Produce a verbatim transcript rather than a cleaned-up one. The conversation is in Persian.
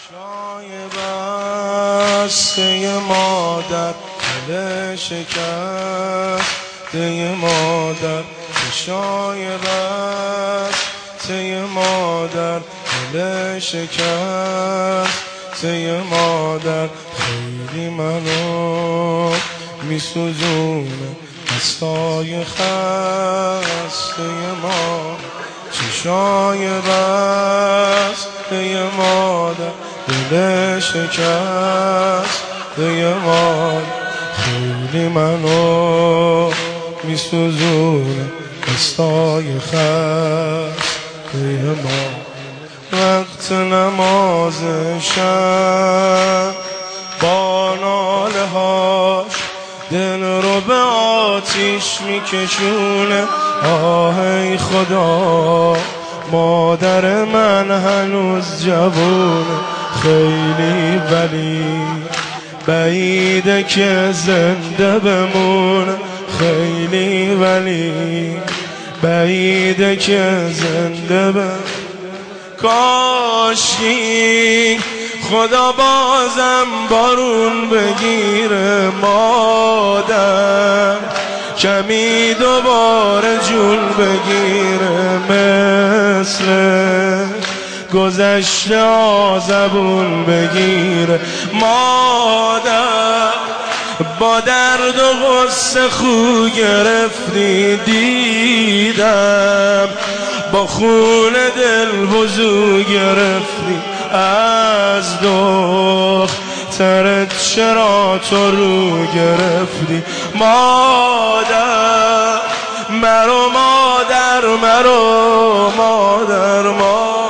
چشای بسته مادر دل شکسته مادر، چشای بسته مادر دل شکسته مادر، خیلی منو میسوزونه دستای خسته مادر. چشای بسته مادر دل شکسته مادر، خیلی منو میسوزونه دستای خسته مادر. وقت نماز شب با ناله هاش دل رو به آتیش میکشونه. آه ای خدا مادر من هنوز جوونه، خیلی ولی بعیده که زنده بمونه، خیلی ولی بعیده که زنده بمونه. کاشکی خدا بازم بارون بگیره مادر، کمی دوباره جون بگیره مثل گذشته آزبون بگیره مادر. با درد و غصه خو گرفتی دیدم، با خون دل وضو گرفتی از دخترت چرا تو رو گرفتی مادر. مرو مادر مرو مادر مادر